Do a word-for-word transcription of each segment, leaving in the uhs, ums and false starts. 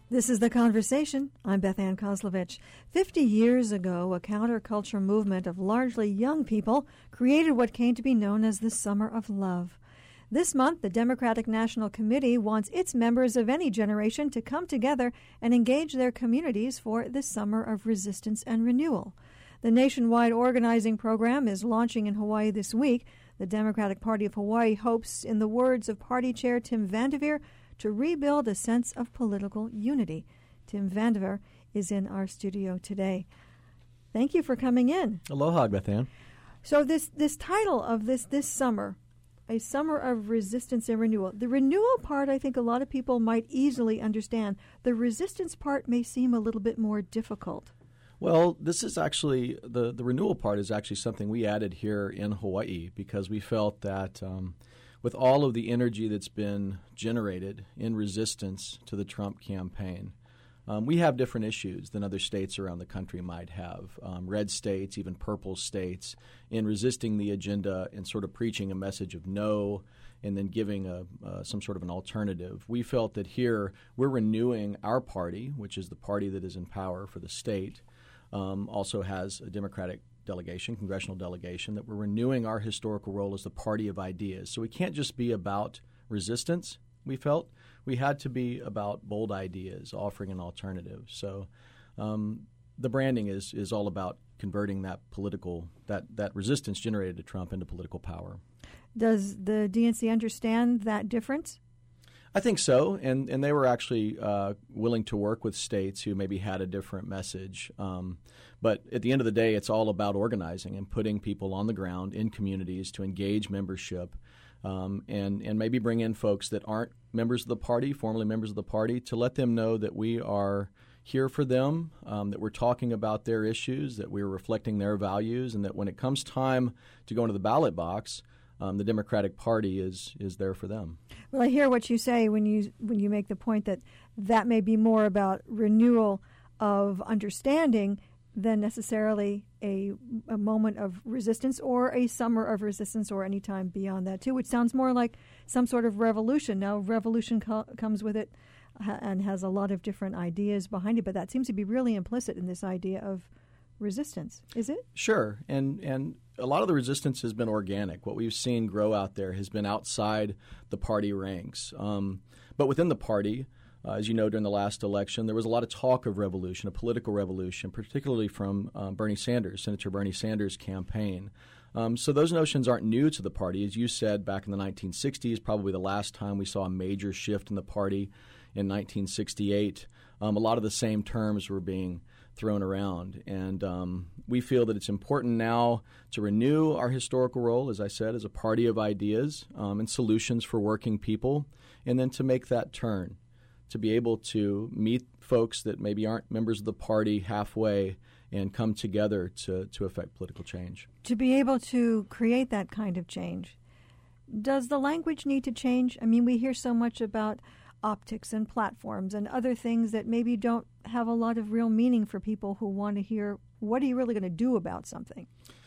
This is The Conversation. I'm Beth Ann Kozlovich. Fifty years ago, a counterculture movement of largely young people created what came to be known as the Summer of Love. This month, the Democratic National Committee wants its members of any generation to come together and engage their communities for the Summer of Resistance and Renewal. The nationwide organizing program is launching in Hawaii this week. The Democratic Party of Hawaii hopes, in the words of Party Chair Tim Vandeveer, to rebuild a sense of political unity. Tim Vandeveer is in our studio today. Thank you for coming in. Aloha, Beth Ann. So this this title of this this summer, a summer of resistance and renewal. The renewal part, I think a lot of people might easily understand. The resistance part may seem a little bit more difficult. Well, this is actually, the, the renewal part is actually something we added here in Hawaii because we felt that um, with all of the energy that's been generated in resistance to the Trump campaign, um, we have different issues than other states around the country might have. Um, red states, even purple states, in resisting the agenda and sort of preaching a message of no and then giving a, uh, some sort of an alternative. We felt that here we're renewing our party, which is the party that is in power for the state, um, also has a Democratic delegation, congressional delegation, that we're renewing our historical role as the party of ideas. So we can't just be about resistance, we felt. We had to be about bold ideas, offering an alternative. So um, the branding is is all about converting that political, that, that resistance generated to Trump into political power. Does the D N C understand that difference? I think so, and and they were actually uh, willing to work with states who maybe had a different message. Um, but at the end of the day, it's all about organizing and putting people on the ground in communities to engage membership, um, and and maybe bring in folks that aren't members of the party, formerly members of the party, to let them know that we are here for them, um, that we're talking about their issues, that we're reflecting their values, and that when it comes time to go into the ballot box, Um, the Democratic Party is is there for them. Well, I hear what you say when you when you make the point that that may be more about renewal of understanding than necessarily a, a moment of resistance or a summer of resistance or any time beyond that, too, which sounds more like some sort of revolution. Now, revolution co- comes with it ha- and has a lot of different ideas behind it, but that seems to be really implicit in this idea of resistance, is it? Sure, and and a lot of the resistance has been organic. What we've seen grow out there has been outside the party ranks. Um, but within the party, uh, as you know, during the last election, there was a lot of talk of revolution, a political revolution, particularly from um, Bernie Sanders, Senator Bernie Sanders' campaign. Um, so those notions aren't new to the party. As you said, back in the nineteen sixties, probably the last time we saw a major shift in the party in nineteen sixty-eight, um, a lot of the same terms were being thrown around. And um, we feel that it's important now to renew our historical role, as I said, as a party of ideas um, and solutions for working people, and then to make that turn, to be able to meet folks that maybe aren't members of the party halfway and come together to, to affect political change. To be able to create that kind of change, does the language need to change? I mean, we hear so much about optics and platforms and other things that maybe don't have a lot of real meaning for people who want to hear, what are you really going to do about something?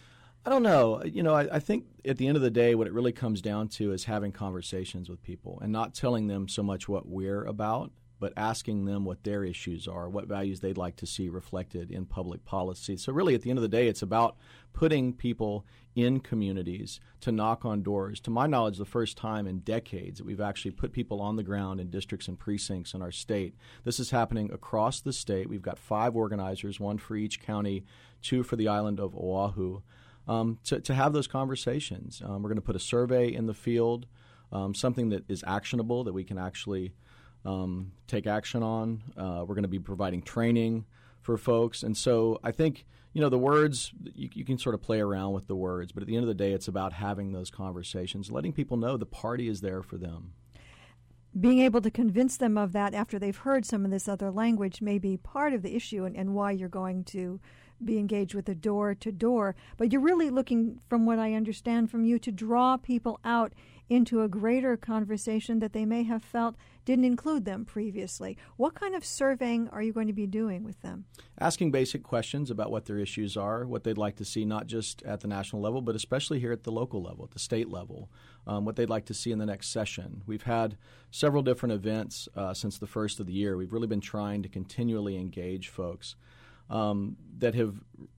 I don't know. You know, I, I think at the end of the day, what it really comes down to is having conversations with people and not telling them so much what we're about, but asking them what their issues are, what values they'd like to see reflected in public policy. So really, at the end of the day, it's about putting people in communities to knock on doors. To my knowledge, the first time in decades that we've actually put people on the ground in districts and precincts in our state. This is happening across the state. We've got five organizers, one for each county, two for the island of Oahu, um, to, to have those conversations. Um, we're going to put a survey in the field, um, something that is actionable, that we can actually Um, take action on. Uh, we're going to be providing training for folks. And so I think, you know, the words, you, you can sort of play around with the words, but at the end of the day, it's about having those conversations, letting people know the party is there for them. Being able to convince them of that after they've heard some of this other language may be part of the issue and, and why you're going to be engaged with the door to door. But you're really looking, from what I understand from you, to draw people out into a greater conversation that they may have felt didn't include them previously. What kind of surveying are you going to be doing with them? Asking basic questions about what their issues are, what they'd like to see, not just at the national level, but especially here at the local level, at the state level, um, what they'd like to see in the next session. We've had several different events uh, since the first of the year. We've really been trying to continually engage folks um, that have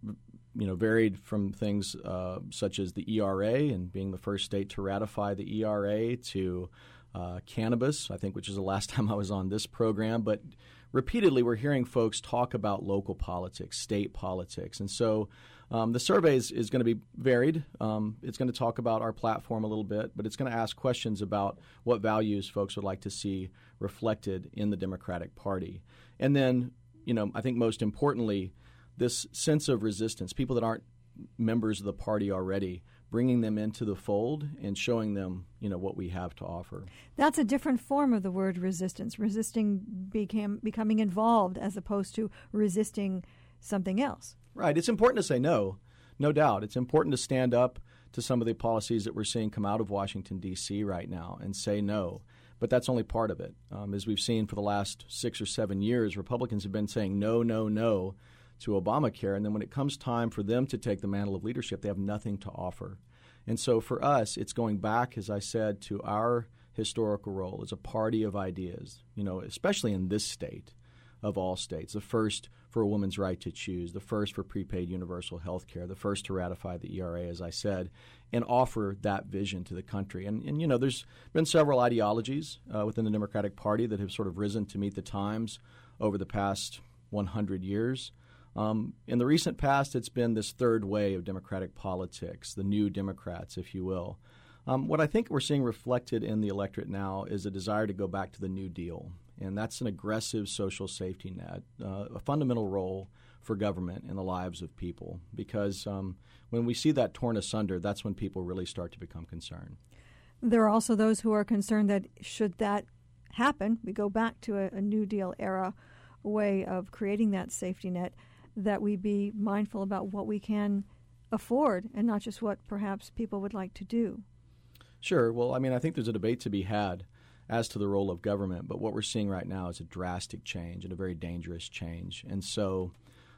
you know, varied from things uh, such as the E R A and being the first state to ratify the E R A to uh, cannabis, I think, which is the last time I was on this program. But repeatedly, we're hearing folks talk about local politics, state politics. And so um, the survey is, is going to be varied. Um, it's going to talk about our platform a little bit, but it's going to ask questions about what values folks would like to see reflected in the Democratic Party. And then, you know, I think most importantly, this sense of resistance, people that aren't members of the party already, bringing them into the fold and showing them, you know, what we have to offer. That's a different form of the word resistance. Resisting became becoming involved as opposed to resisting something else. Right. It's important to say no, no doubt. It's important to stand up to some of the policies that we're seeing come out of Washington, D C right now and say no. But that's only part of it. Um, as we've seen for the last six or seven years, Republicans have been saying no, no, no to Obamacare, and then when it comes time for them to take the mantle of leadership, they have nothing to offer. And so for us, it's going back, as I said, to our historical role as a party of ideas, you know, especially in this state of all states, the first for a woman's right to choose, the first for prepaid universal health care, the first to ratify the E R A, as I said, and offer that vision to the country. And, and you know, there's been several ideologies uh, within the Democratic Party that have sort of risen to meet the times over the past one hundred years. Um, in the recent past, it's been this third way of Democratic politics, the new Democrats, if you will. Um, what I think we're seeing reflected in the electorate now is a desire to go back to the New Deal, and that's an aggressive social safety net, uh, a fundamental role for government in the lives of people, because um, when we see that torn asunder, that's when people really start to become concerned. There are also those who are concerned that should that happen, we go back to a, a New Deal era way of creating that safety net, that we be mindful about what we can afford and not just what perhaps people would like to do. Sure. Well, I mean, I think there's a debate to be had as to the role of government, but what we're seeing right now is a drastic change and a very dangerous change. And so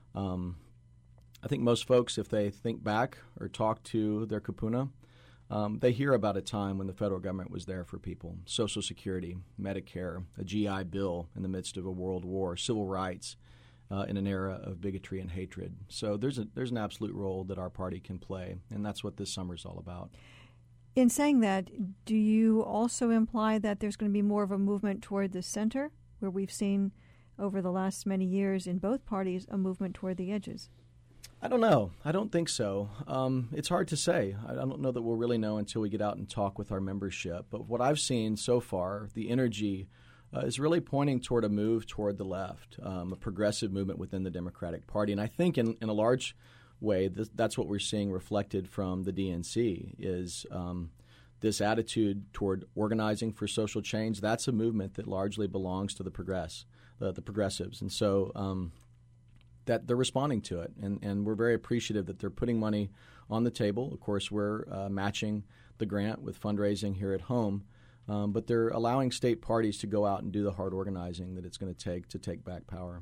um, I think most folks, if they think back or talk to their kapuna, um, they hear about a time when the federal government was there for people. Social Security, Medicare, a G I Bill in the midst of a world war, civil rights, Uh, in an era of bigotry and hatred. So there's a there's an absolute role that our party can play, and that's what this summer is all about. In saying that, do you also imply that there's going to be more of a movement toward the center, where we've seen over the last many years in both parties a movement toward the edges? I don't know. I don't think so. Um, it's hard to say. I don't know that we'll really know until we get out and talk with our membership. But what I've seen so far, the energy Uh, is really pointing toward a move toward the left, um, a progressive movement within the Democratic Party. And I think in, in a large way, th- that's what we're seeing reflected from the D N C is um, this attitude toward organizing for social change. That's a movement that largely belongs to the progress, uh, the progressives. And so um, that they're responding to it. And, and we're very appreciative that they're putting money on the table. Of course, we're uh, matching the grant with fundraising here at home. Um, but they're allowing state parties to go out and do the hard organizing that it's going to take to take back power.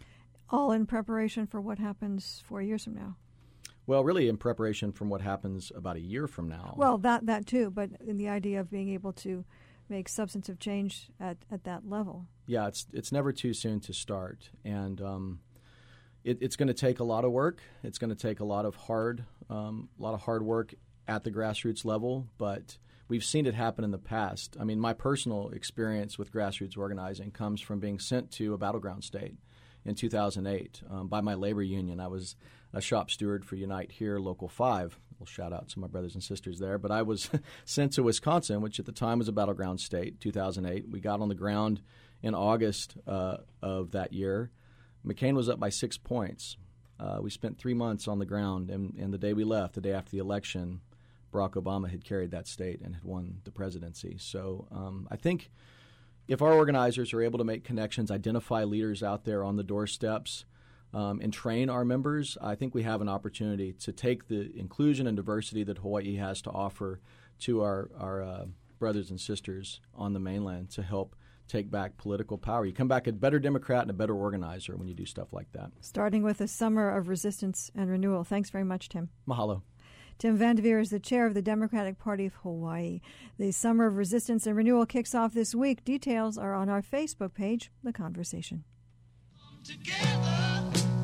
All in preparation for what happens four years from now? Well, really in preparation from what happens about a year from now. Well, that that too, but in the idea of being able to make substantive change at, at that level. Yeah, it's it's never too soon to start. And um, it, it's going to take a lot of work. It's going to take a lot of hard, um, a lot of hard work at the grassroots level, but we've seen it happen in the past. I mean, my personal experience with grassroots organizing comes from being sent to a battleground state in two thousand eight um, by my labor union. I was a shop steward for Unite Here, Local five. A little shout out to my brothers and sisters there. But I was sent to Wisconsin, which at the time was a battleground state, two thousand eight. We got on the ground in August uh, of that year. McCain was up by six points. Uh, we spent three months on the ground, and, and the day we left, the day after the election, Barack Obama had carried that state and had won the presidency. So um, I think if our organizers are able to make connections, identify leaders out there on the doorsteps, um, and train our members, I think we have an opportunity to take the inclusion and diversity that Hawaii has to offer to our, our uh, brothers and sisters on the mainland to help take back political power. You come back a better Democrat and a better organizer when you do stuff like that. Starting with a summer of resistance and renewal. Thanks very much, Tim. Mahalo. Tim Vanderveer is the chair of the Democratic Party of Hawaii. The Summer of Resistance and Renewal kicks off this week. Details are on our Facebook page, The Conversation. Together.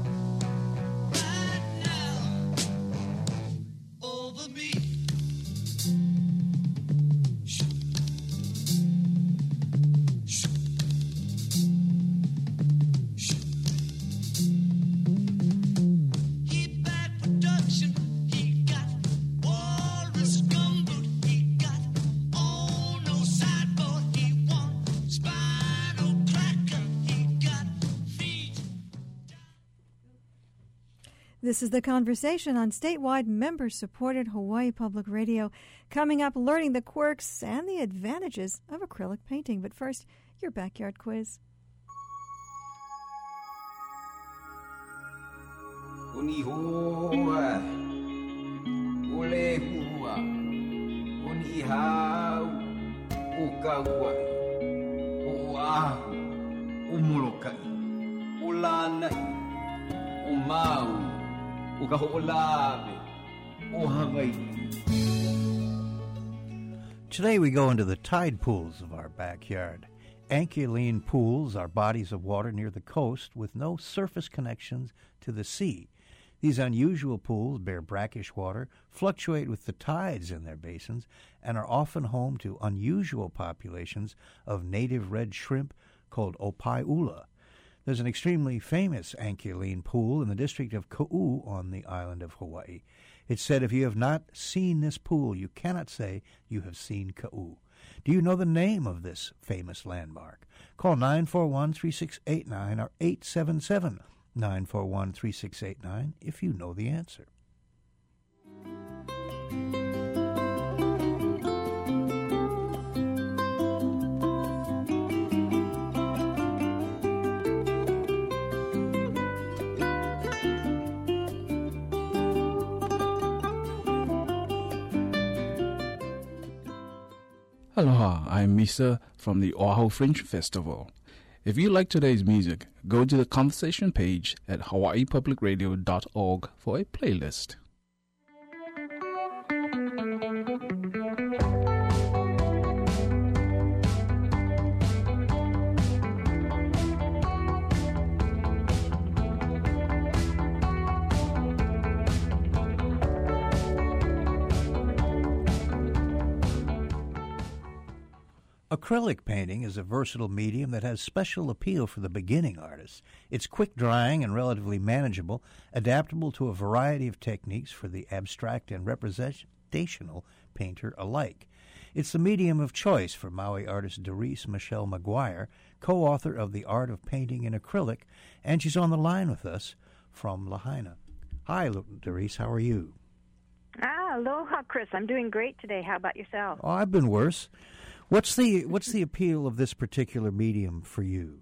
This is The Conversation on statewide member-supported Hawaii Public Radio. Coming up, learning the quirks and the advantages of acrylic painting. But first, your backyard quiz. Today we go into the tide pools of our backyard. Anchialine pools are bodies of water near the coast with no surface connections to the sea. These unusual pools bear brackish water, fluctuate with the tides in their basins, and are often home to unusual populations of native red shrimp called opaiula. There's an extremely famous Anchialine pool in the district of Ka'u on the island of Hawaii. It's said if you have not seen this pool, you cannot say you have seen Ka'u. Do you know the name of this famous landmark? Call nine four one, three six eight nine or eight seven seven, nine four one, three six eight nine if you know the answer. Aloha, I'm Misa from the Oahu Fringe Festival. If you like today's music, go to the conversation page at hawaii public radio dot org for a playlist. Acrylic painting is a versatile medium that has special appeal for the beginning artist. It's quick drying and relatively manageable, adaptable to a variety of techniques for the abstract and representational painter alike. It's the medium of choice for Maui artist Doris Michelle McGuire, co-author of The Art of Painting in Acrylic, and she's on the line with us from Lahaina. Hi, Doris, how are you? Ah, aloha, Chris. I'm doing great today. How about yourself? Oh, I've been worse. What's the what's the appeal of this particular medium for you?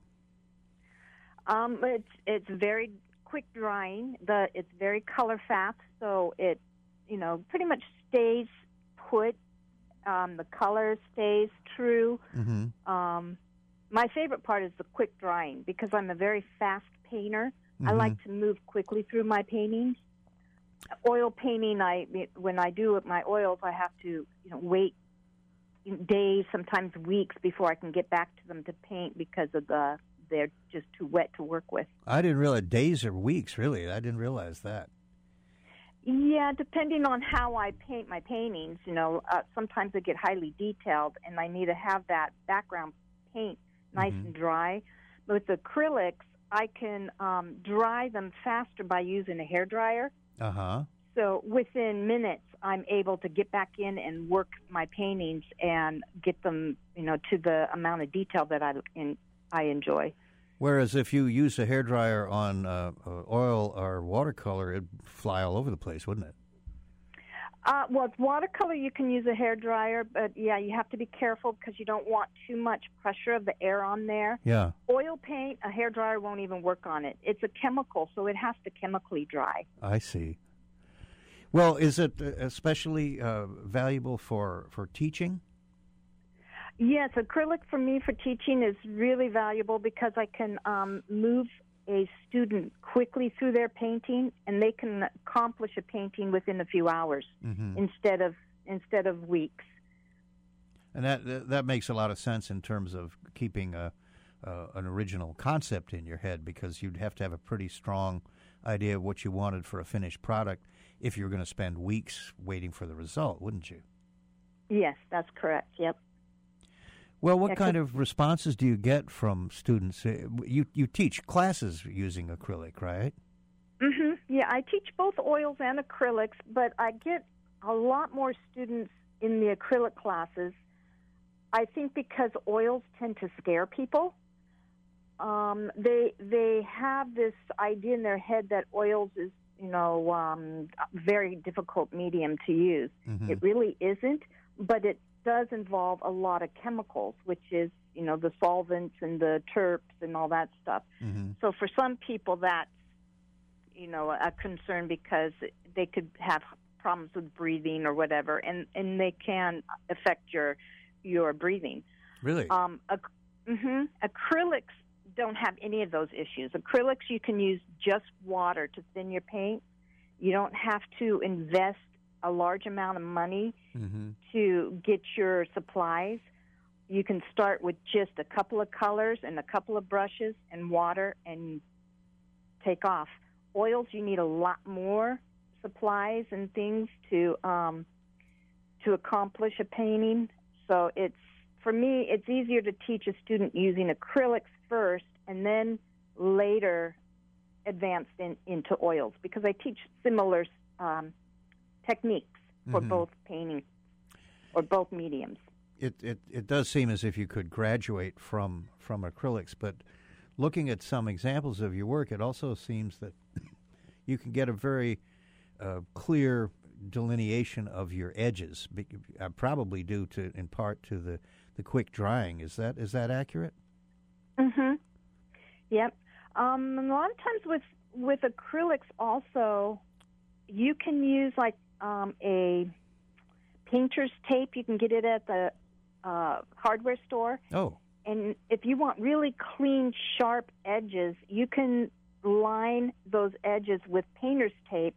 Um, it's it's very quick drying. The it's very color fast, so it you know pretty much stays put. Um, the color stays true. Mm-hmm. Um, my favorite part is the quick drying because I'm a very fast painter. Mm-hmm. I like to move quickly through my paintings. Oil painting, I when I do my oils, I have to you know wait days, sometimes weeks before I can get back to them to paint because of the they're just too wet to work with. I didn't realize days or weeks. Really, I didn't realize that. Yeah, depending on how I paint my paintings, you know, uh, sometimes they get highly detailed, and I need to have that background paint nice mm-hmm. and dry. But with acrylics, I can um, dry them faster by using a hairdryer. Uh huh. So within minutes, I'm able to get back in and work my paintings and get them, you know, to the amount of detail that I in, I enjoy. Whereas if you use a hairdryer on uh, oil or watercolor, it'd fly all over the place, wouldn't it? Uh, well, it's watercolor. You can use a hairdryer, but yeah, you have to be careful because you don't want too much pressure of the air on there. Yeah. Oil paint, a hairdryer won't even work on it. It's a chemical, so it has to chemically dry. I see. Well, is it especially uh, valuable for, for teaching? Yes, acrylic for me for teaching is really valuable because I can um, move a student quickly through their painting, and they can accomplish a painting within a few hours mm-hmm. instead of instead of weeks. And that that makes a lot of sense in terms of keeping a, uh, an original concept in your head, because you'd have to have a pretty strong idea of what you wanted for a finished product if you were going to spend weeks waiting for the result, wouldn't you? Yes, that's correct. Yep. Well, what yeah, kind of responses do you get from students? You you teach classes using acrylic, right? Mm-hmm. Yeah, I teach both oils and acrylics, but I get a lot more students in the acrylic classes. I think because oils tend to scare people. Um, they they have this idea in their head that oils is, you know, um, a very difficult medium to use. Mm-hmm. It really isn't, but it does involve a lot of chemicals, which is, you know, the solvents and the terps and all that stuff. Mm-hmm. So for some people, that's, you know, a concern because they could have problems with breathing or whatever, and, and they can affect your your breathing. Really? Um, ac- mm-hmm. Acrylics don't have any of those issues. Acrylics, you can use just water to thin your paint. You don't have to invest a large amount of money mm-hmm. to get your supplies. You can start with just a couple of colors and a couple of brushes and water and take off. Oils, you need a lot more supplies and things to um, to accomplish a painting. So it's, for me, it's easier to teach a student using acrylics first and then later advanced in, into oils, because I teach similar um, techniques for mm-hmm. both painting or both mediums. It, it it does seem as if you could graduate from, from acrylics, but looking at some examples of your work, it also seems that you can get a very uh, clear delineation of your edges, uh, probably due to, in part, to the, the quick drying. Is that is that accurate? Mm-hmm. Yep. Um, a lot of times with with acrylics, also, you can use like um, a painter's tape. You can get it at the uh, hardware store. Oh. And if you want really clean, sharp edges, you can line those edges with painter's tape,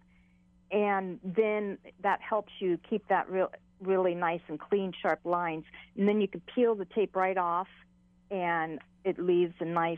and then that helps you keep that real, really nice and clean, sharp lines. And then you can peel the tape right off, and it leaves a nice,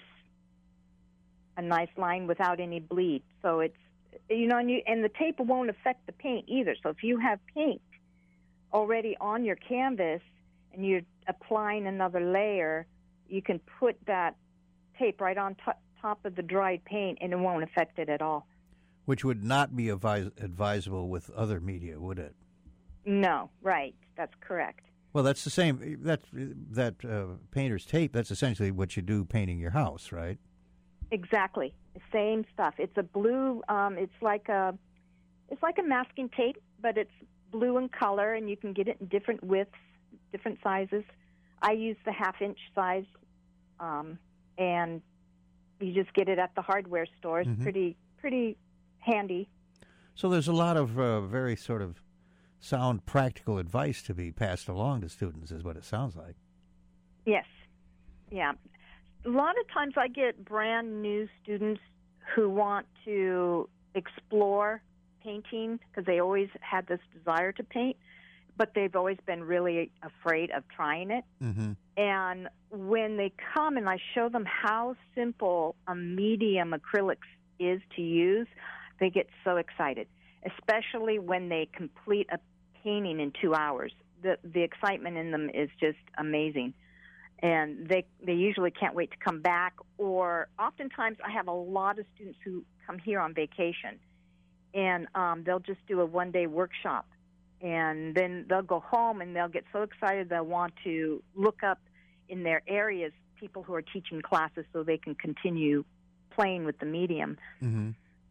a nice line without any bleed. So it's, you know, and, you, and the tape won't affect the paint either. So if you have paint already on your canvas and you're applying another layer, you can put that tape right on top, top of the dried paint, and it won't affect it at all. Which would not be advis- advisable with other media, would it? No, right. That's correct. Well, that's the same. That that uh, painter's tape. That's essentially what you do painting your house, right? Exactly, same stuff. It's a blue. Um, it's like a, it's like a masking tape, but it's blue in color, and you can get it in different widths, different sizes. I use the half-inch size, um, and you just get it at the hardware store. It's mm-hmm. pretty pretty handy. So there's a lot of uh, very sort of sound practical advice to be passed along to students, is what it sounds like. Yes. Yeah. A lot of times I get brand new students who want to explore painting because they always had this desire to paint, but they've always been really afraid of trying it. Mm-hmm. And when they come and I show them how simple a medium acrylics is to use, they get so excited, especially when they complete a painting in two hours. The the excitement in them is just amazing. And they they usually can't wait to come back, or oftentimes I have a lot of students who come here on vacation, and um, they'll just do a one-day workshop. And then they'll go home and they'll get so excited they'll want to look up in their areas people who are teaching classes so they can continue playing with the medium. Mm-hmm.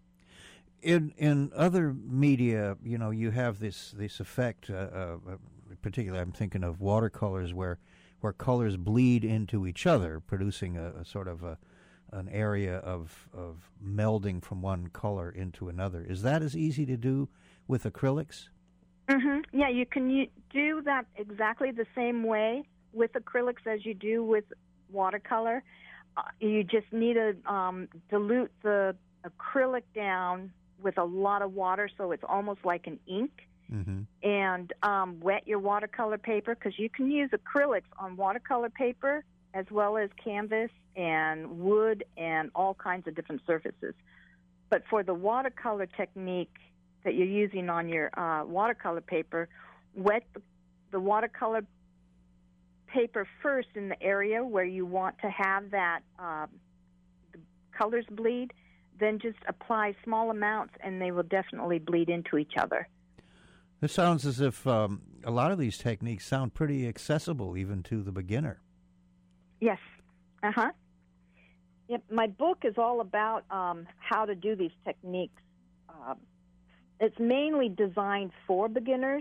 In in other media, you know, you have this this effect. Uh, uh, particularly, I'm thinking of watercolors where where colors bleed into each other, producing a, a sort of a an area of of melding from one color into another. Is that as easy to do with acrylics? Mm-hmm. Yeah, you can u- do that exactly the same way with acrylics as you do with watercolor. Uh, you just need to um, dilute the acrylic down with a lot of water so it's almost like an ink. Mm-hmm. And um, wet your watercolor paper, because you can use acrylics on watercolor paper as well as canvas and wood and all kinds of different surfaces. But for the watercolor technique that you're using on your uh, watercolor paper, wet the, the watercolor paper first in the area where you want to have that um, the colors bleed, then just apply small amounts and they will definitely bleed into each other. This sounds as if um, a lot of these techniques sound pretty accessible even to the beginner. Yes. Uh-huh. Yep. My book is all about um, how to do these techniques. Uh, it's mainly designed for beginners.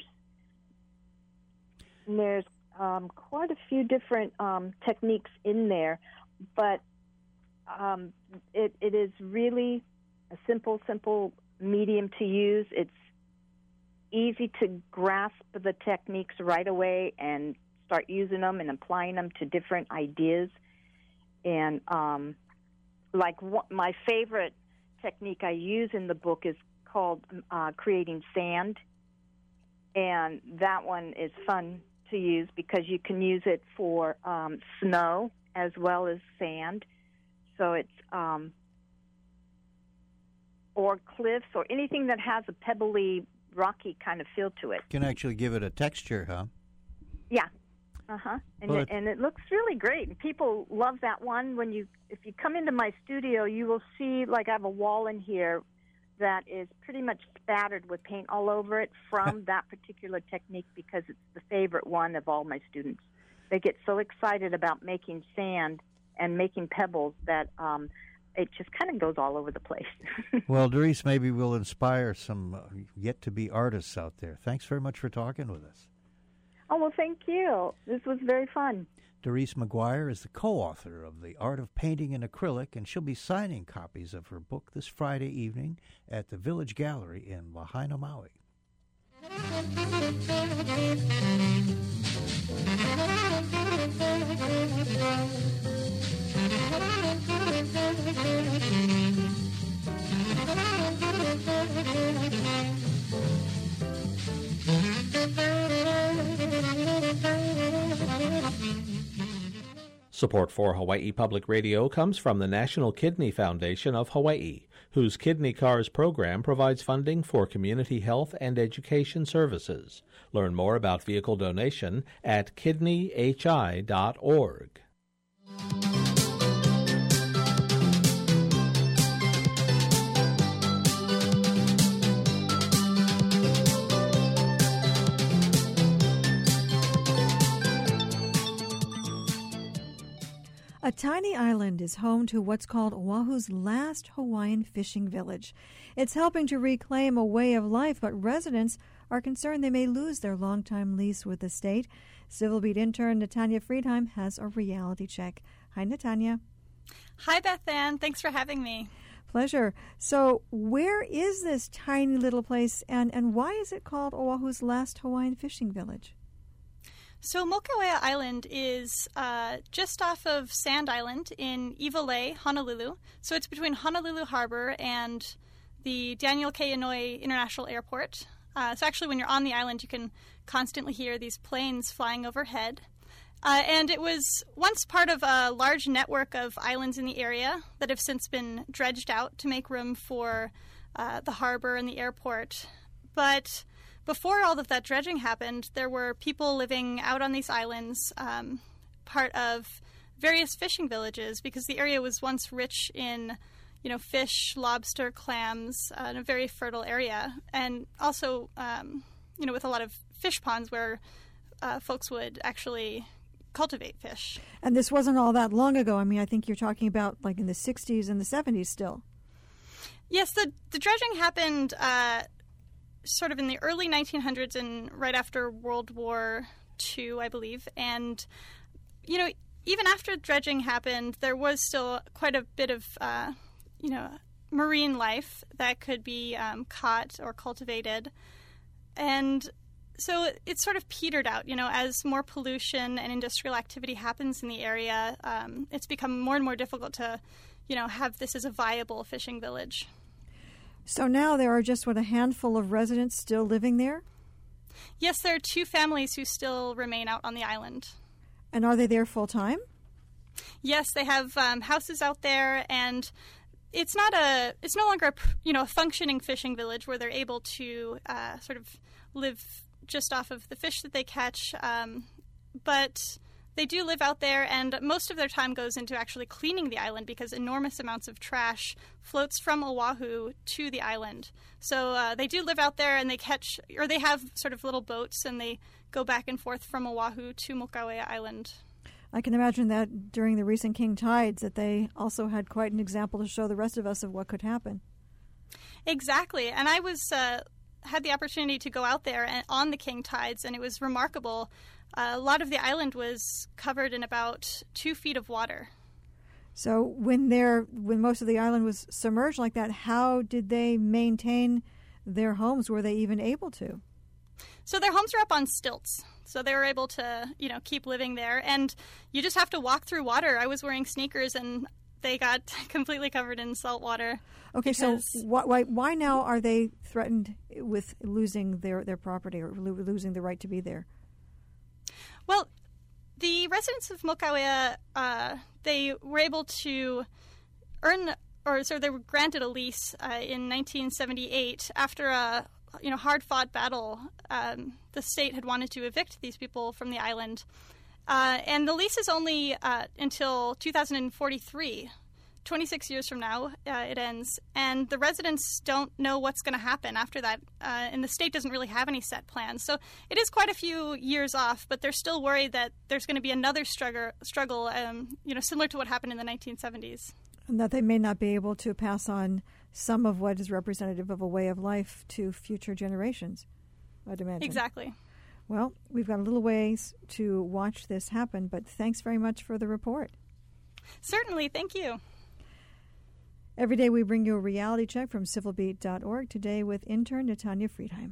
And there's um, quite a few different um, techniques in there, but um, it, it is really a simple, simple medium to use. It's easy to grasp the techniques right away and start using them and applying them to different ideas. And um, like what, my favorite technique I use in the book is called uh, creating sand. And that one is fun to use because you can use it for um, snow as well as sand. So it's, um, or cliffs or anything that has a pebbly, rocky kind of feel to it. Can actually give it a texture, huh? Yeah. Uh-huh. And well, it, and it looks really great. And people love that one. When you, if you come into my studio, you will see, like, I have a wall in here that is pretty much spattered with paint all over it from that particular technique because it's the favorite one of all my students. They get so excited about making sand and making pebbles that um, it just kind of goes all over the place. Well, Doris, maybe we'll inspire some uh, yet-to-be artists out there. Thanks very much for talking with us. Oh, well, thank you. This was very fun. Doris McGuire is the co-author of The Art of Painting in Acrylic, and she'll be signing copies of her book this Friday evening at the Village Gallery in Lahaina, Maui. Support for Hawaii Public Radio comes from the National Kidney Foundation of Hawaii, whose Kidney Cars program provides funding for community health and education services. Learn more about vehicle donation at kidney h i dot org. A tiny island is home to what's called Oahu's last Hawaiian fishing village. It's helping to reclaim a way of life, but residents are concerned they may lose their longtime lease with the state. Civil Beat intern Natanya Friedheim has a reality check. Hi, Natanya. Hi, Beth Ann. Thanks for having me. Pleasure. So where is this tiny little place, and, and why is it called Oahu's last Hawaiian fishing village? So Mokuāea Island is uh, just off of Sand Island in Iwalei, Honolulu. So it's between Honolulu Harbor and the Daniel K. Inouye International Airport. Uh, so actually when you're on the island, you can constantly hear these planes flying overhead. Uh, and it was once part of a large network of islands in the area that have since been dredged out to make room for uh, the harbor and the airport. But before all of that dredging happened, there were people living out on these islands, um, part of various fishing villages, because the area was once rich in, you know, fish, lobster, clams, uh, in a very fertile area, and also, um, you know, with a lot of fish ponds where uh, folks would actually cultivate fish. And this wasn't all that long ago. I mean, I think you're talking about like in the sixties and the seventies still. Yes, the, the dredging happened uh, sort of in the early nineteen hundreds and right after World War Two, I believe. And, you know, even after dredging happened, there was still quite a bit of, uh, you know, marine life that could be um, caught or cultivated. And so it's sort of petered out, you know, as more pollution and industrial activity happens in the area. Um, it's become more and more difficult to, you know, have this as a viable fishing village. So now there are just, what, a handful of residents still living there? Yes, there are two families who still remain out on the island. And are they there full time? Yes, they have um, houses out there, and it's not a, it's no longer a, you know, a functioning fishing village where they're able to uh, sort of live just off of the fish that they catch, um, but they do live out there, and most of their time goes into actually cleaning the island because enormous amounts of trash floats from Oahu to the island. So uh, they do live out there, and they catch, or they have sort of little boats, and they go back and forth from Oahu to Mokauea Island. I can imagine that during the recent king tides that they also had quite an example to show the rest of us of what could happen. Exactly, and I was uh, had the opportunity to go out there and, on the king tides, and it was remarkable. Uh, a lot of the island was covered in about two feet of water. So when they're when most of the island was submerged like that, how did they maintain their homes? Were they even able to? So their homes are up on stilts. So they were able to, you know, keep living there. And you just have to walk through water. I was wearing sneakers, and they got completely covered in salt water. Okay, so why why now are they threatened with losing their, their property or lo- losing the right to be there? Well, the residents of Mokauea, uh, they were able to earn, or so they were granted a lease uh, in nineteen seventy-eight after a you know hard-fought battle. Um, the state had wanted to evict these people from the island, uh, and the lease is only uh, until two thousand forty-three. twenty-six years from now, uh, it ends, and the residents don't know what's going to happen after that, uh, and the state doesn't really have any set plans. So it is quite a few years off, but they're still worried that there's going to be another struggle, struggle um, you know, similar to what happened in the nineteen seventies. And that they may not be able to pass on some of what is representative of a way of life to future generations, I'd imagine. Exactly. Well, we've got a little ways to watch this happen, but thanks very much for the report. Certainly. Thank you. Every day we bring you a reality check from civil beat dot org, today with intern Natanya Friedheim.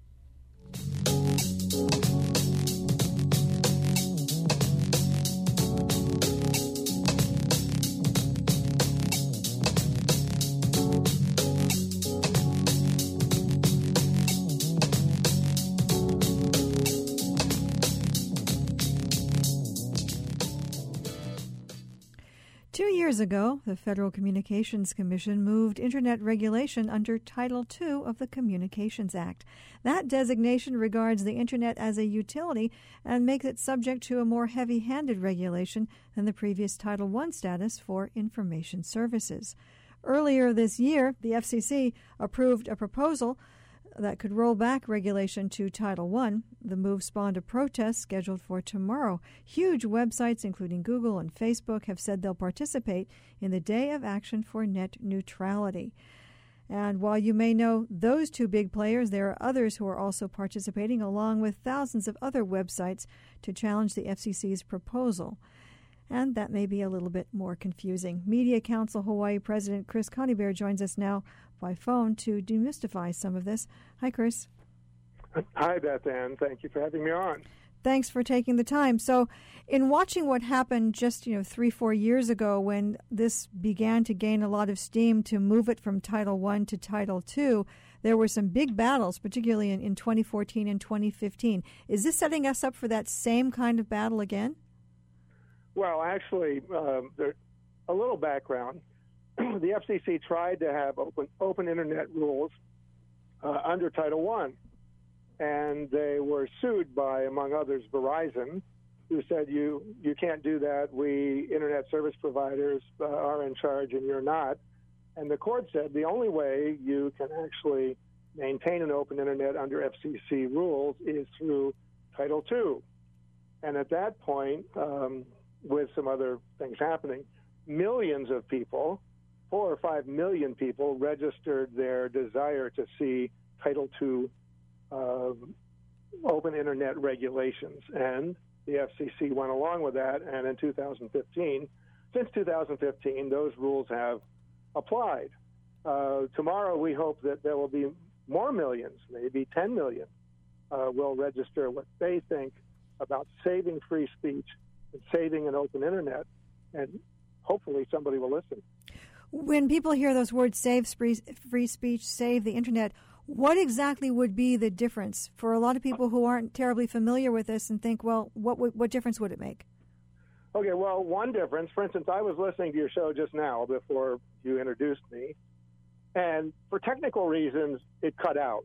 Two years ago, the Federal Communications Commission moved Internet regulation under Title two of the Communications Act. That designation regards the Internet as a utility and makes it subject to a more heavy-handed regulation than the previous Title one status for information services. Earlier this year, the F C C approved a proposal that could roll back regulation to Title one. The move spawned a protest scheduled for tomorrow. Huge websites, including Google and Facebook, have said they'll participate in the Day of Action for Net Neutrality. And while you may know those two big players, there are others who are also participating, along with thousands of other websites, to challenge the F C C's proposal. And that may be a little bit more confusing. Media Council Hawaii President Chris Conybeare joins us now by phone to demystify some of this. Hi, Chris. Hi, Beth Ann. Thank you for having me on. Thanks for taking the time. So, in watching what happened just, you know, three, four years ago when this began to gain a lot of steam to move it from Title one to Title two, there were some big battles, particularly in, in twenty fourteen and twenty fifteen. Is this setting us up for that same kind of battle again? Well, actually, um, there, a little background. The F C C tried to have open open internet rules uh, under Title one, and they were sued by, among others, Verizon, who said you you can't do that. We internet service providers uh, are in charge, and you're not. And the court said the only way you can actually maintain an open internet under F C C rules is through Title two. And at that point, um, with some other things happening, millions of people, four or five million people, registered their desire to see Title two uh, open internet regulations. And the F C C went along with that, and in two thousand fifteen, since two thousand fifteen, those rules have applied. Uh, tomorrow, we hope that there will be more millions, maybe ten million, uh, will register what they think about saving free speech and saving an open internet, and hopefully somebody will listen. When people hear those words, save free, free speech, save the internet, what exactly would be the difference for a lot of people who aren't terribly familiar with this and think, well, what would, what difference would it make? Okay, well, one difference, for instance, I was listening to your show just now before you introduced me, and for technical reasons, it cut out.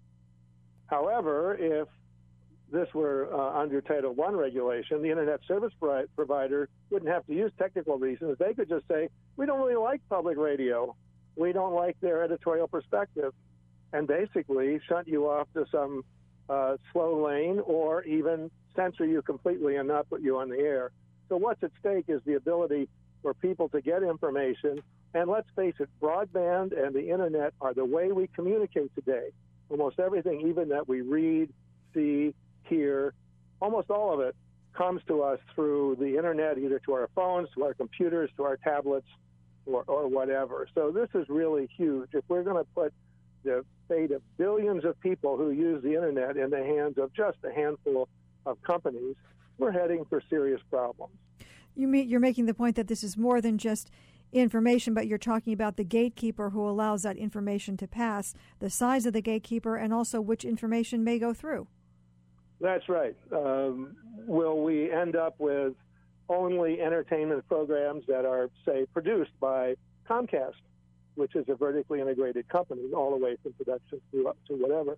However, if this were uh, under Title one regulation, the Internet Service pro- Provider wouldn't have to use technical reasons. They could just say, we don't really like public radio. We don't like their editorial perspective, and basically shut you off to some uh, slow lane or even censor you completely and not put you on the air. So what's at stake is the ability for people to get information. And let's face it, broadband and the Internet are the way we communicate today. Almost everything, even that we read, see, hear, almost all of it comes to us through the Internet, either to our phones, to our computers, to our tablets, or, or whatever. So this is really huge. If we're going to put the fate of billions of people who use the Internet in the hands of just a handful of companies, we're heading for serious problems. You mean, you're making the point that this is more than just information, but you're talking about the gatekeeper who allows that information to pass, the size of the gatekeeper, and also which information may go through. That's right. Um, will we end up with only entertainment programs that are, say, produced by Comcast, which is a vertically integrated company, all the way from production to, to whatever?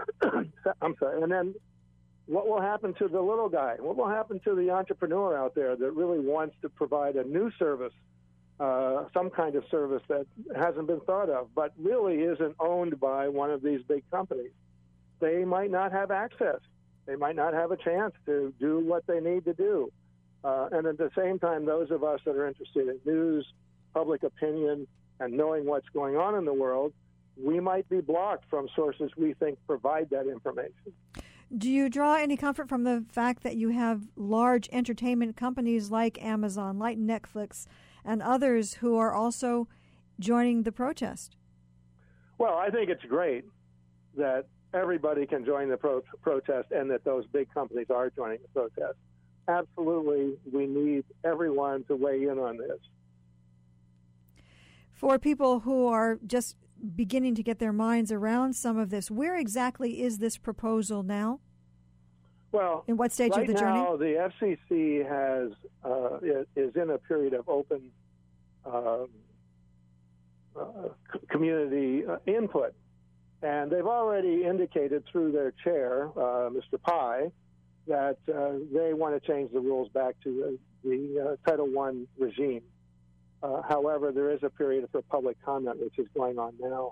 I'm sorry. And then what will happen to the little guy? What will happen to the entrepreneur out there that really wants to provide a new service, uh, some kind of service that hasn't been thought of, but really isn't owned by one of these big companies? They might not have access. They might not have a chance to do what they need to do. Uh, and at the same time, those of us that are interested in news, public opinion, and knowing what's going on in the world, we might be blocked from sources we think provide that information. Do you draw any comfort from the fact that you have large entertainment companies like Amazon, like Netflix, and others who are also joining the protest? Well, I think it's great that everybody can join the pro- protest and that those big companies are joining the protest. Absolutely, we need everyone to weigh in on this. For people who are just beginning to get their minds around some of this, where exactly is this proposal now? Well, in what stage right of the journey? now the F C C has uh, is in a period of open um, uh, community uh, input, and they've already indicated through their chair, uh, Mister Pai, that uh, they want to change the rules back to the, the uh, Title one regime. Uh, however, there is a period for public comment, which is going on now.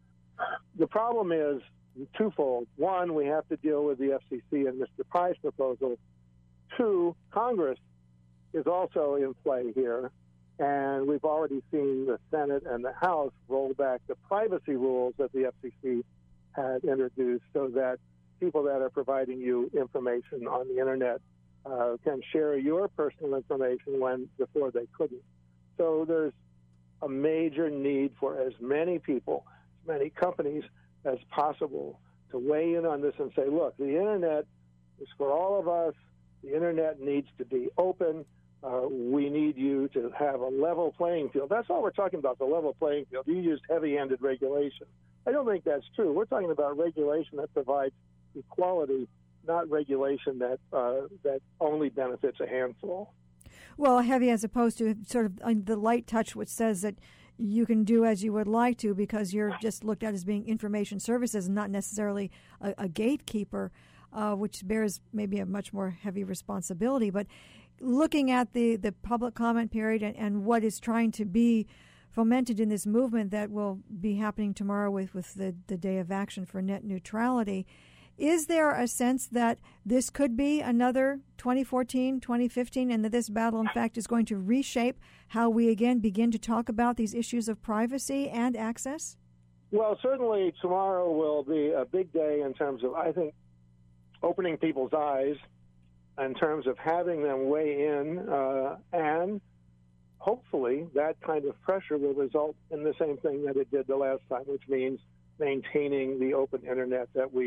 The problem is twofold. One, we have to deal with the F C C and Mister Pai's proposal. Two, Congress is also in play here, and we've already seen the Senate and the House roll back the privacy rules that the F C C had introduced so that people that are providing you information on the Internet uh, can share your personal information when before they couldn't. So there's a major need for as many people, as many companies as possible to weigh in on this and say, look, the Internet is for all of us. The Internet needs to be open. Uh, we need you to have a level playing field. That's all we're talking about, the level playing field. You used heavy-handed regulation. I don't think that's true. We're talking about regulation that provides equality, not regulation that uh, that only benefits a handful. Well, heavy as opposed to sort of uh, the light touch, which says that you can do as you would like to because you're just looked at as being information services and not necessarily a, a gatekeeper, uh, which bears maybe a much more heavy responsibility. But looking at the, the public comment period and, and what is trying to be fomented in this movement that will be happening tomorrow with, with the, the Day of Action for Net Neutrality, is there a sense that this could be another twenty fourteen, twenty fifteen, and that this battle, in fact, is going to reshape how we again begin to talk about these issues of privacy and access? Well, certainly tomorrow will be a big day in terms of, I think, opening people's eyes in terms of having them weigh in, uh, and hopefully that kind of pressure will result in the same thing that it did the last time, which means maintaining the open Internet that we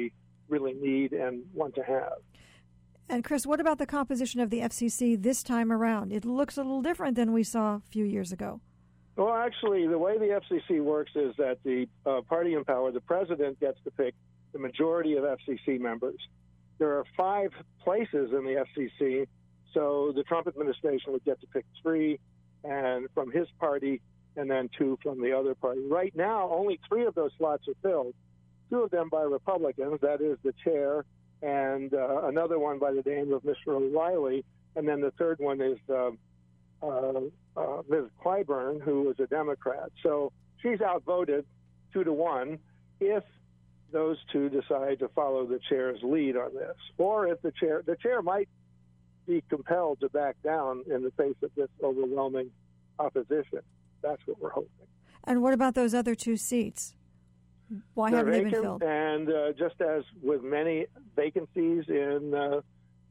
really need and want to have. And Chris, what about the composition of the F C C this time around? It looks a little different than we saw a few years ago. Well, actually, the way the F C C works is that the uh, party in power, the president, gets to pick the majority of F C C members. There are five places in the F C C, so the Trump administration would get to pick three, and from his party, and then two from the other party. Right now, only three of those slots are filled, two of them by Republicans, that is the chair, and uh, another one by the name of Mister O'Reilly, and then the third one is uh, uh, uh, Miz Clyburn, who is a Democrat. So she's outvoted two to one if those two decide to follow the chair's lead on this, or if the chair the chair might be compelled to back down in the face of this overwhelming opposition. That's what we're hoping. And what about those other two seats? Why They're haven't vacant, they been filled? And uh, just as with many vacancies in uh,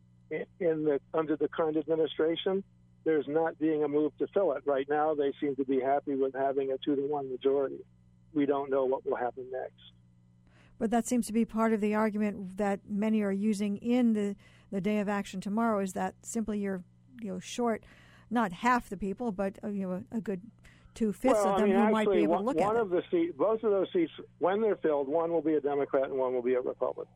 in the under the current administration, there's not being a move to fill it. Right now, they seem to be happy with having a two to one majority. We don't know what will happen next. But that seems to be part of the argument that many are using in the, the day of action tomorrow, is that simply you're you know short, not half the people, but uh, you know a, a good two fifths well, of them I mean, who actually, might be able one, to look one at of it. the seats, both of those seats, when they're filled, one will be a Democrat and one will be a Republican.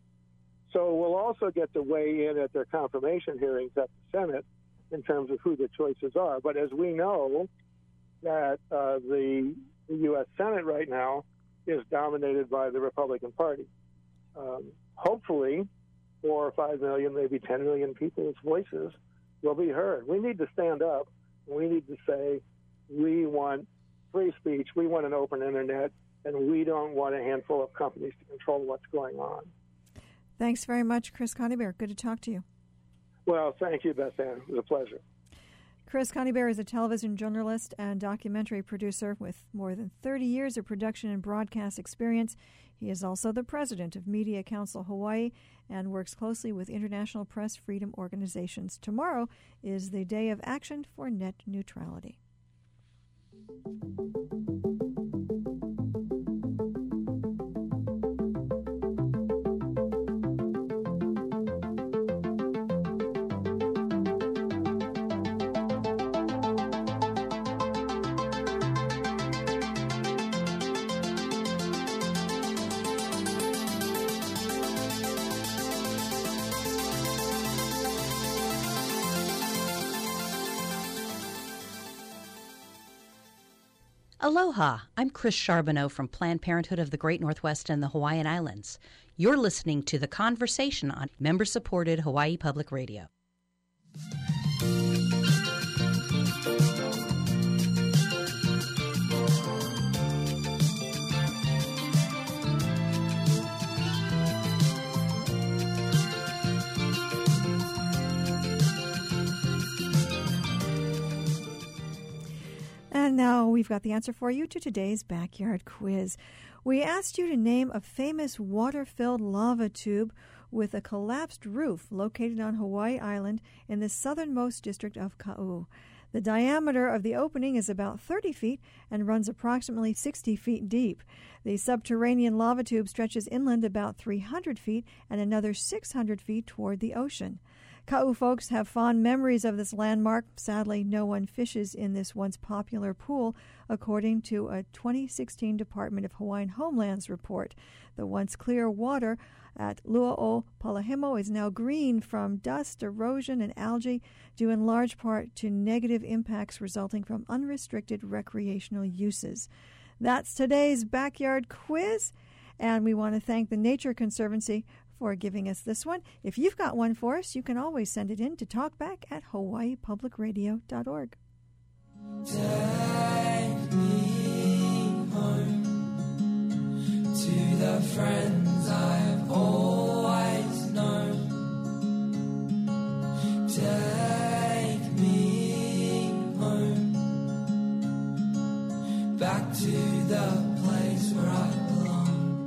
So we'll also get to weigh in at their confirmation hearings at the Senate in terms of who the choices are. But as we know, that uh, the, the U S Senate right now is dominated by the Republican Party. Um, hopefully, four or five million, maybe ten million people's voices will be heard. We need to stand up. We need to say, we want free speech, we want an open internet, and we don't want a handful of companies to control what's going on. Thanks very much, Chris Conybeare. Good to talk to you. Well, thank you, Beth Ann. It was a pleasure. Chris Conybeare is a television journalist and documentary producer with more than thirty years of production and broadcast experience. He is also the president of Media Council Hawaii and works closely with international press freedom organizations. Tomorrow is the day of action for net neutrality. Aloha, I'm Chris Charbonneau from Planned Parenthood of the Great Northwest and the Hawaiian Islands. You're listening to The Conversation on member-supported Hawaii Public Radio. And now we've got the answer for you to today's backyard quiz. We asked you to name a famous water-filled lava tube with a collapsed roof located on Hawaii Island in the southernmost district of Ka'u. The diameter of the opening is about thirty feet and runs approximately sixty feet deep. The subterranean lava tube stretches inland about three hundred feet and another six hundred feet toward the ocean. Ka'u folks have fond memories of this landmark. Sadly, no one fishes in this once popular pool, according to a twenty sixteen Department of Hawaiian Homelands report. The once clear water at Lua'o Palahimo is now green from dust, erosion, and algae, due in large part to negative impacts resulting from unrestricted recreational uses. That's today's backyard quiz, and we want to thank the Nature Conservancy for giving us this one. If you've got one for us, you can always send it in to talkback at hawaii public radio dot org. Take me home to the friends I've always known. Take me home back to the place where I belong.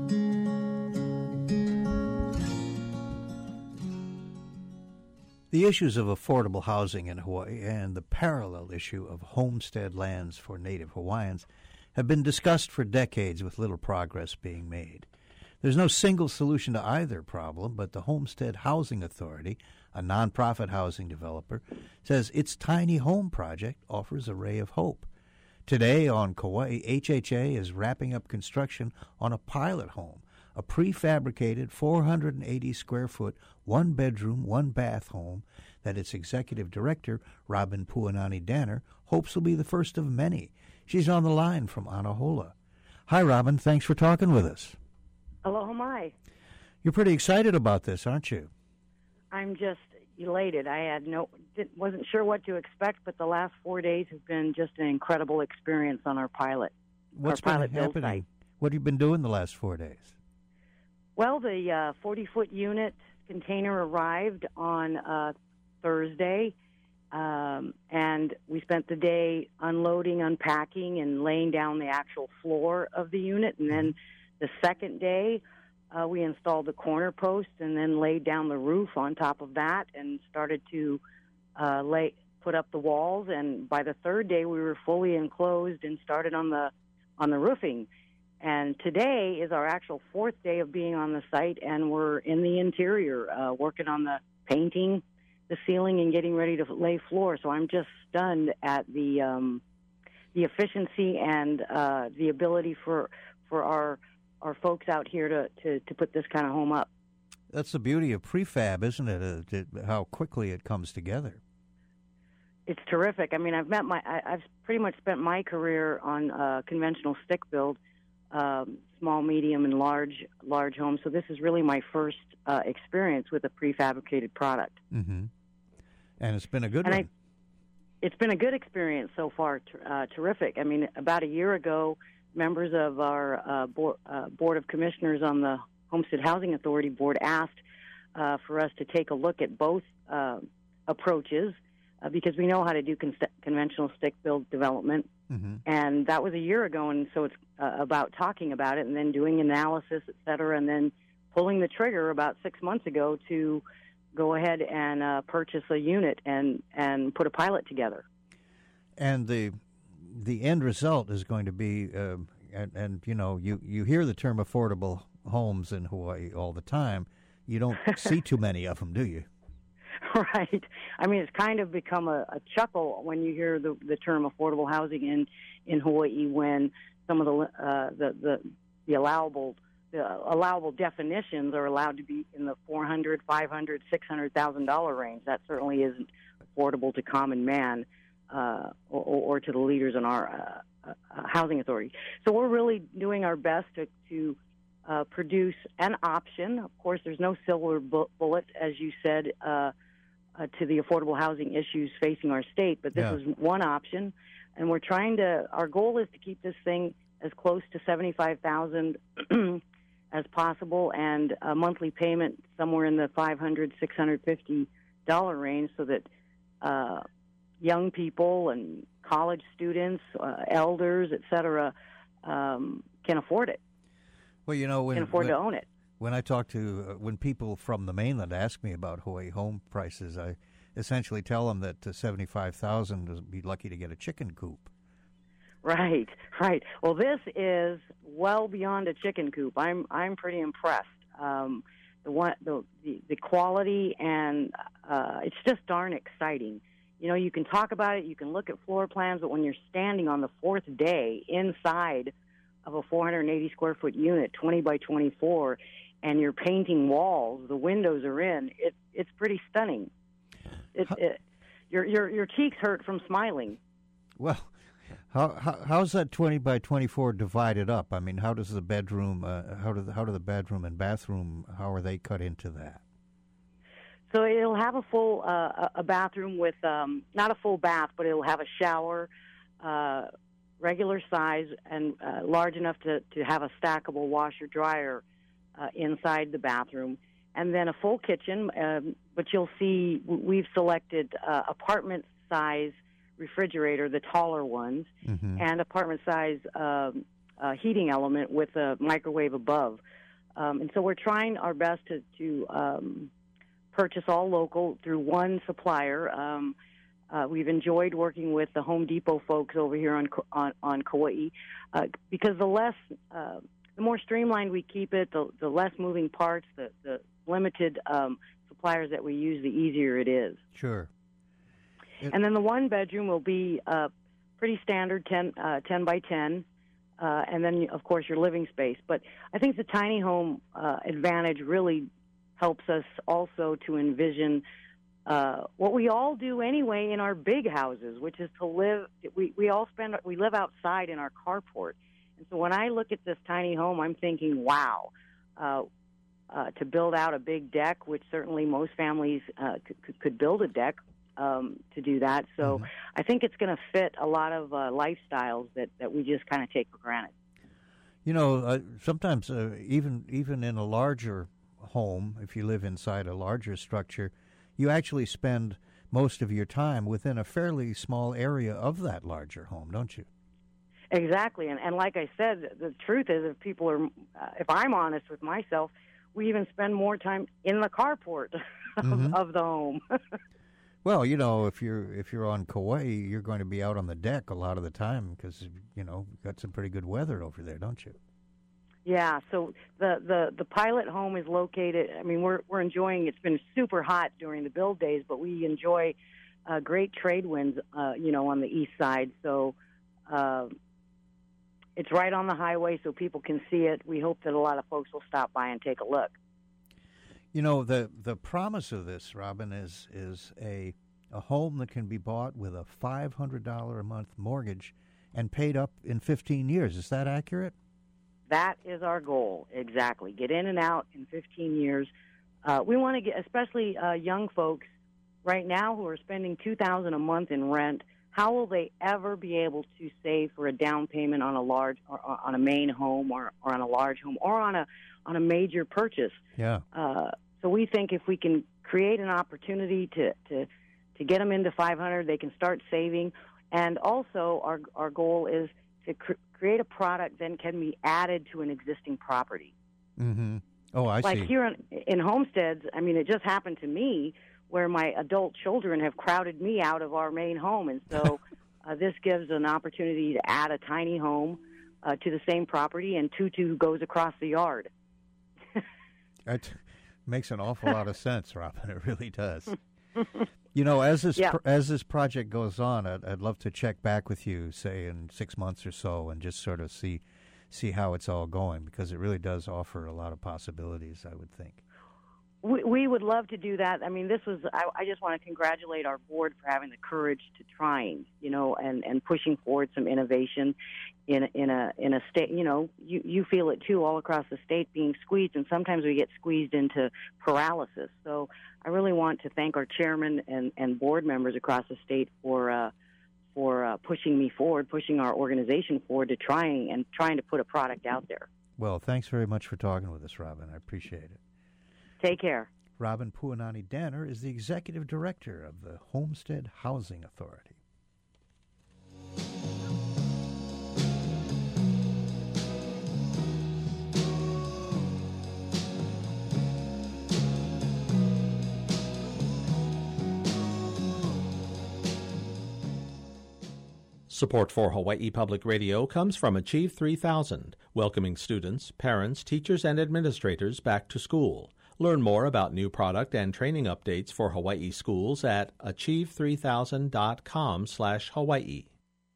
The issues of affordable housing in Hawaii and the parallel issue of homestead lands for Native Hawaiians have been discussed for decades with little progress being made. There's no single solution to either problem, but the Homestead Housing Authority, a nonprofit housing developer, says its tiny home project offers a ray of hope. Today on Kauai, H H A is wrapping up construction on a pilot home, a prefabricated four hundred eighty square foot, one bedroom, one bath home that its executive director, Robin Puanani Danner, hopes will be the first of many. She's on the line from Anahola. Hi, Robin. Thanks for talking with us. Aloha mai. You're pretty excited about this, aren't you? I'm just elated. I had no, didn't, wasn't sure what to expect, but the last four days have been just an incredible experience on our pilot. What's our pilot been happening? Site. What have you been doing the last four days? Well, the uh, forty-foot unit container arrived on uh, Thursday, um, and we spent the day unloading, unpacking, and laying down the actual floor of the unit, and then the second day, uh, we installed the corner post and then laid down the roof on top of that and started to uh, lay put up the walls. And by the third day, we were fully enclosed and started on the on the roofing. And today is our actual fourth day of being on the site, and we're in the interior uh, working on the painting, the ceiling, and getting ready to lay floor. So I'm just stunned at the um, the efficiency and uh, the ability for for our our folks out here to, to, to put this kind of home up. That's the beauty of prefab, isn't it? Uh, to, how quickly it comes together. It's terrific. I mean, I've met my, I, I've pretty much spent my career on uh, conventional stick build, um, small, medium, and large, large homes. So this is really my first uh, experience with a prefabricated product. Mm-hmm. And it's been a good and one. I, it's been a good experience so far. Uh, terrific. I mean, about a year ago, members of our uh, board, uh, board of Commissioners on the Homestead Housing Authority board asked uh, for us to take a look at both uh, approaches uh, because we know how to do con- conventional stick-built development. Mm-hmm. And that was a year ago, and so it's uh, about talking about it and then doing analysis, et cetera, and then pulling the trigger about six months ago to go ahead and uh, purchase a unit and, and put a pilot together. And the the end result is going to be, uh, and, and you know, you, you hear the term affordable homes in Hawaii all the time. You don't see too many of them, do you? Right. I mean, it's kind of become a, a chuckle when you hear the, the term affordable housing in, in Hawaii when some of the uh, the, the the allowable the allowable definitions are allowed to be in the four hundred, five hundred, six hundred thousand dollar range. That certainly isn't affordable to common man. Uh, or, or to the leaders in our uh, uh, housing authority. So we're really doing our best to, to uh, produce an option. Of course, there's no silver bu- bullet, as you said, uh, uh, to the affordable housing issues facing our state, but this Yeah. is one option. And we're trying to, our goal is to keep this thing as close to seventy-five thousand dollars as possible and a monthly payment somewhere in the five hundred dollars, six hundred fifty dollars range so that uh, young people and college students, uh, elders, et cetera, um, can afford it. Well, you know, when, can afford when, to own it. When I talk to, uh, when people from the mainland ask me about Hawaii home prices, I essentially tell them that uh, seventy-five thousand dollars would be lucky to get a chicken coop. Right, right. Well, this is well beyond a chicken coop. I'm I'm pretty impressed. Um, the one, the, the the quality, and uh, it's just darn exciting. You know, you can talk about it, you can look at floor plans, but when you're standing on the fourth day inside of a four hundred eighty square foot unit, twenty by twenty-four, and you're painting walls, the windows are in, it, it's pretty stunning. It, it, your, your, your cheeks hurt from smiling. Well, how, how how's that twenty by twenty-four divided up? I mean, how does the bedroom, uh, how do the, how do the bedroom and bathroom, how are they cut into that? So it'll have a full uh, a bathroom with um, not a full bath, but it'll have a shower, uh, regular size and uh, large enough to, to have a stackable washer dryer uh, inside the bathroom, and then a full kitchen. Um, but you'll see we've selected uh, apartment size refrigerator, the taller ones, mm-hmm. and apartment size um, uh, heating element with a microwave above. Um, and so we're trying our best to. to um, purchase all local through one supplier. Um, uh, we've enjoyed working with the Home Depot folks over here on on, on Kauai uh, because the less uh, the more streamlined we keep it, the, the less moving parts, the, the limited um, suppliers that we use, the easier it is. Sure. It, and then the one bedroom will be uh, pretty standard, ten, uh, ten by ten, uh, and then, of course, your living space. But I think the tiny home uh, advantage really helps us also to envision uh, what we all do anyway in our big houses, which is to live. We, we all spend we live outside in our carport. And so when I look at this tiny home, I'm thinking, wow, uh, uh, to build out a big deck, which certainly most families uh, could, could build a deck um, to do that. So mm-hmm. I think it's going to fit a lot of uh, lifestyles that, that we just kind of take for granted. You know, uh, sometimes uh, even even in a larger home, if you live inside a larger structure, you actually spend most of your time within a fairly small area of that larger home, don't you? Exactly, and and like I said, the truth is, if people are, uh, if I'm honest with myself, we even spend more time in the carport of, mm-hmm. of the home. Well, you know, if you're if you're on Kauai, you're going to be out on the deck a lot of the time because you know you've got some pretty good weather over there, don't you? Yeah. So the the the pilot home is located. I mean, we're we're enjoying. It's been super hot during the build days, but we enjoy uh, great trade winds, uh, you know, on the east side. So. Uh, It's right on the highway, so people can see it. We hope that a lot of folks will stop by and take a look. You know, the the promise of this, Robin, is is a a home that can be bought with a five hundred dollars a month mortgage and paid up in fifteen years. Is that accurate? That is our goal, exactly. Get in and out in fifteen years. Uh, we want to get, especially uh, young folks right now who are spending two thousand dollars a month in rent. How will they ever be able to save for a down payment on a large, or on a main home, or, or on a large home, or on a on a major purchase? Yeah. Uh, so we think if we can create an opportunity to to, to get them into five hundred, they can start saving. And also, our our goal is to cr- create a product that can be added to an existing property. Mm-hmm. Oh, I like see. Like here in, in homesteads, I mean, it just happened to me, where my adult children have crowded me out of our main home. And so uh, this gives an opportunity to add a tiny home uh, to the same property, and Tutu goes across the yard. That makes an awful lot of sense, Robin. It really does. You know, as this yeah. pr- as this project goes on, I'd, I'd love to check back with you, say, in six months or so, and just sort of see see how it's all going, because it really does offer a lot of possibilities, I would think. We, we would love to do that. I mean, this was, I, I just want to congratulate our board for having the courage to trying, you know, and, and pushing forward some innovation in, in a in a state, you know, you, you feel it too all across the state being squeezed, and sometimes we get squeezed into paralysis. So I really want to thank our chairman and, and board members across the state for uh, for uh, pushing me forward, pushing our organization forward to trying and trying to put a product out there. Well, thanks very much for talking with us, Robin. I appreciate it. Take care. Robin Puanani Danner is the Executive Director of the Homestead Housing Authority. Support for Hawaii Public Radio comes from Achieve three thousand, welcoming students, parents, teachers, and administrators back to school. Learn more about new product and training updates for Hawaii schools at achieve three thousand dot com slash Hawaii.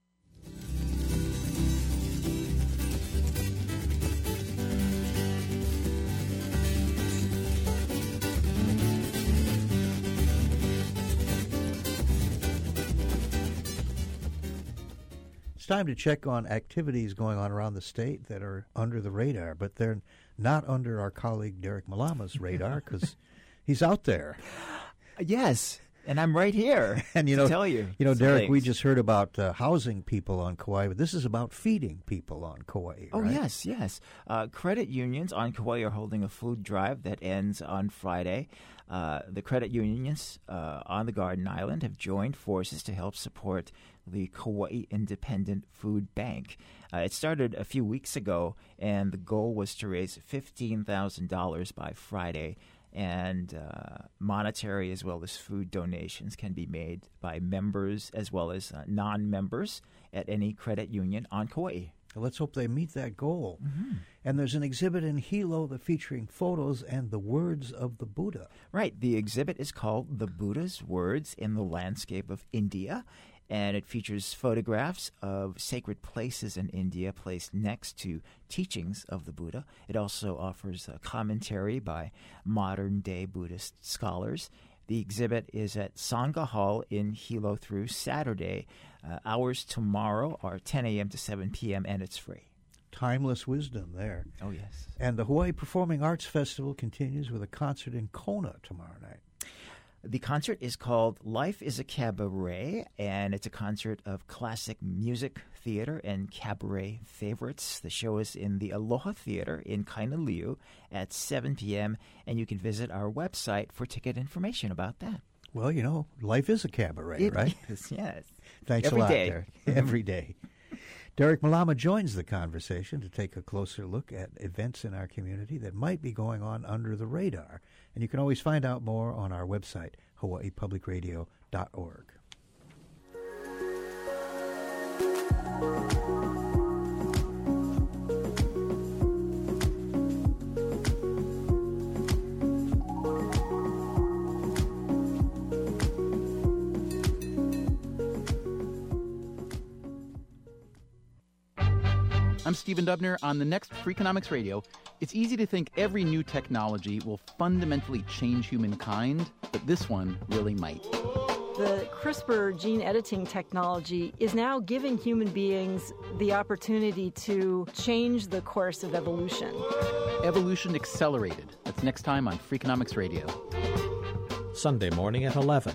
It's time to check on activities going on around the state that are under the radar, but they're not under our colleague Derek Malama's radar because he's out there. Yes, and I'm right here and you to know, tell you. You know, Derek, things. we just heard about uh, housing people on Kauai, but this is about feeding people on Kauai, Oh, right? yes, yes. Uh, credit unions on Kauai are holding a food drive that ends on Friday. Uh, the credit unions uh, on the Garden Island have joined forces to help support the Kauai Independent Food Bank. Uh, it started a few weeks ago, and the goal was to raise fifteen thousand dollars by Friday. And uh, monetary as well as food donations can be made by members as well as uh, non-members at any credit union on Kauai. Let's hope they meet that goal. Mm-hmm. And there's an exhibit in Hilo that featuring photos and the words of the Buddha. Right. The exhibit is called The Buddha's Words in the Landscape of India, and it features photographs of sacred places in India placed next to teachings of the Buddha. It also offers a commentary by modern-day Buddhist scholars. The exhibit is at Sangha Hall in Hilo through Saturday. Uh, hours tomorrow are ten a.m. to seven p.m., and it's free. Timeless wisdom there. Oh, yes. And the Hawaii Performing Arts Festival continues with a concert in Kona tomorrow night. The concert is called Life is a Cabaret, and it's a concert of classic music, theater, and cabaret favorites. The show is in the Aloha Theater in Kainaliu at seven p.m., and you can visit our website for ticket information about that. Well, you know, life is a cabaret, It right? is, yes. Thanks Every a lot, day. Derek. Every day. Derek Malama joins the conversation to take a closer look at events in our community that might be going on under the radar. And you can always find out more on our website, hawaii public radio dot org. I'm Stephen Dubner. On the next Freakonomics Radio, it's easy to think every new technology will fundamentally change humankind, but this one really might. The CRISPR gene editing technology is now giving human beings the opportunity to change the course of evolution. Evolution Accelerated. That's next time on Freakonomics Radio. Sunday morning at eleven.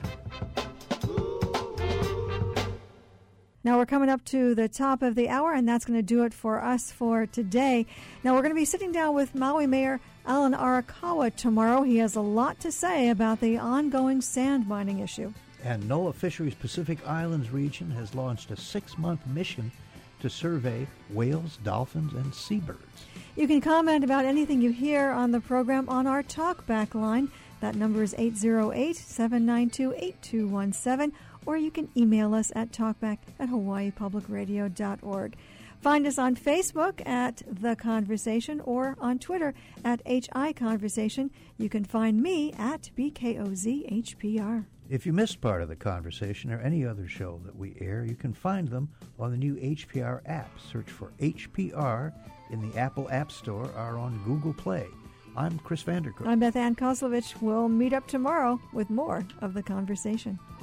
Now we're coming up to the top of the hour, and that's going to do it for us for today. Now we're going to be sitting down with Maui Mayor Alan Arakawa tomorrow. He has a lot to say about the ongoing sand mining issue. And NOAA Fisheries Pacific Islands region has launched a six-month mission to survey whales, dolphins, and seabirds. You can comment about anything you hear on the program on our talkback line. That number is eight zero eight, seven nine two, eight two one seven. Or you can email us at talkback at hawaii public radio dot org. Find us on Facebook at The Conversation or on Twitter at H I Conversation. You can find me at B K O Z H P R. If you missed part of the conversation or any other show that we air, you can find them on the new H P R app. Search for H P R in the Apple App Store or on Google Play. I'm Chris Vandercook. I'm Beth Ann Kozlovich. We'll meet up tomorrow with more of The Conversation.